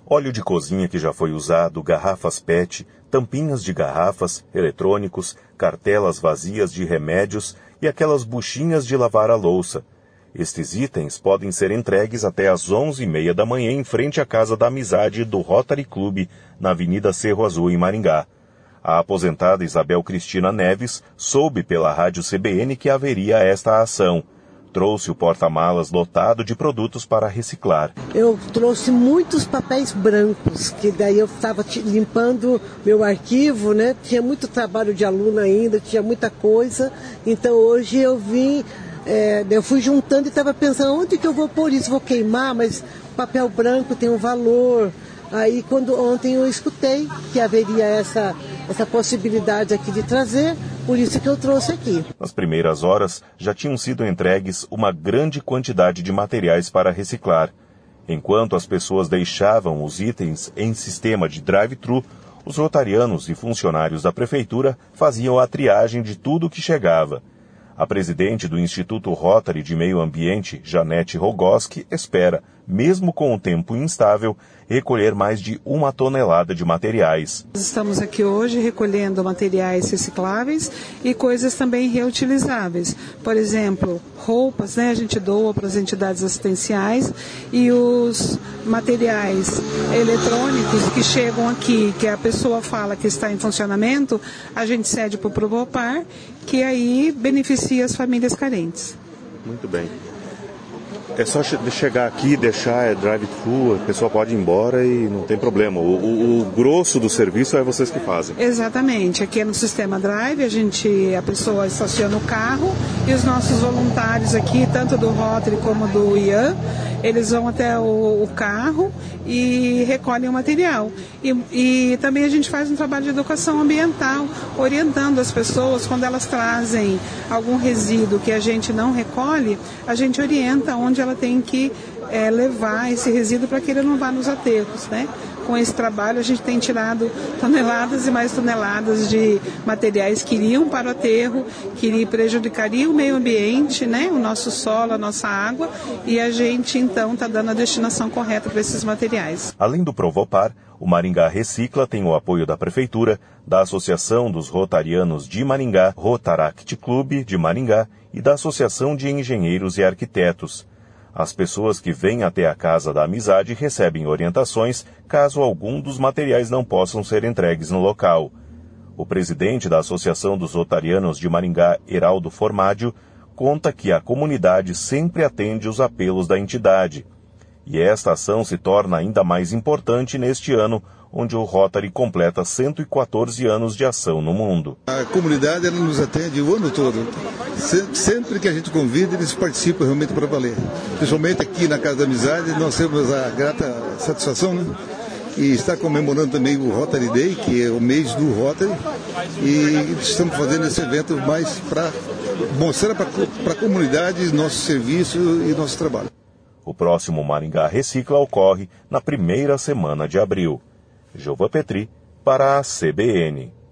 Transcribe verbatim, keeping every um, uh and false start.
Óleo de cozinha que já foi usado, garrafas P E T, tampinhas de garrafas, eletrônicos, cartelas vazias de remédios e aquelas buchinhas de lavar a louça. Estes itens podem ser entregues até às onze e meia da manhã em frente à Casa da Amizade do Rotary Club, na Avenida Cerro Azul, em Maringá. A aposentada Isabel Cristina Neves soube pela Rádio C B N que haveria esta ação. Trouxe o porta-malas lotado de produtos para reciclar. Eu trouxe muitos papéis brancos, que daí eu estava limpando meu arquivo, né? Tinha muito trabalho de aluno ainda, tinha muita coisa. Então hoje eu vim, é, eu fui juntando e estava pensando, onde que eu vou pôr isso? Vou queimar, mas papel branco tem um valor. Aí quando ontem eu escutei que haveria essa, essa possibilidade aqui de trazer, por isso que eu trouxe aqui. Nas primeiras horas, já tinham sido entregues uma grande quantidade de materiais para reciclar. Enquanto as pessoas deixavam os itens em sistema de drive-thru, os rotarianos e funcionários da prefeitura faziam a triagem de tudo que chegava. A presidente do Instituto Rotary de Meio Ambiente, Janete Rogoski, espera, mesmo com o tempo instável, recolher mais de uma tonelada de materiais. Estamos aqui hoje recolhendo materiais recicláveis e coisas também reutilizáveis. Por exemplo, roupas, né, a gente doa para as entidades assistenciais, e os materiais eletrônicos que chegam aqui, que a pessoa fala que está em funcionamento, a gente cede para o Provopar, que aí beneficia as famílias carentes. Muito bem. É só chegar aqui, deixar, é drive-thru, a pessoa pode ir embora e não tem problema. O, o, o grosso do serviço é vocês que fazem. Exatamente. Aqui é no sistema Drive, a gente, a pessoa estaciona o carro e os nossos voluntários aqui, tanto do Rotary como do I A M, eles vão até o, o carro e recolhem o material. E, e também a gente faz um trabalho de educação ambiental, orientando as pessoas quando elas trazem algum resíduo que a gente não recolhe, a gente orienta onde ela tem que é, levar esse resíduo para que ele não vá nos aterros, né? Com esse trabalho a gente tem tirado toneladas e mais toneladas de materiais que iriam para o aterro, que prejudicariam o meio ambiente, né? O nosso solo, a nossa água, e a gente então está dando a destinação correta para esses materiais. Além do Provopar, o Maringá Recicla tem o apoio da Prefeitura, da Associação dos Rotarianos de Maringá, Rotaract Clube de Maringá e da Associação de Engenheiros e Arquitetos. As pessoas que vêm até a Casa da Amizade recebem orientações caso algum dos materiais não possam ser entregues no local. O presidente da Associação dos Rotarianos de Maringá, Heraldo Formadio, conta que a comunidade sempre atende os apelos da entidade. E esta ação se torna ainda mais importante neste ano, onde o Rotary completa cento e quatorze anos de ação no mundo. A comunidade ela nos atende o ano todo. Sempre que a gente convida, eles participam realmente para valer. Principalmente aqui na Casa da Amizade, nós temos a grata satisfação, né? E está comemorando também o Rotary Day, que é o mês do Rotary. E estamos fazendo esse evento mais para mostrar para a comunidade nosso serviço e nosso trabalho. O próximo Maringá Recicla ocorre na primeira semana de abril. Jova Petri, para a C B N.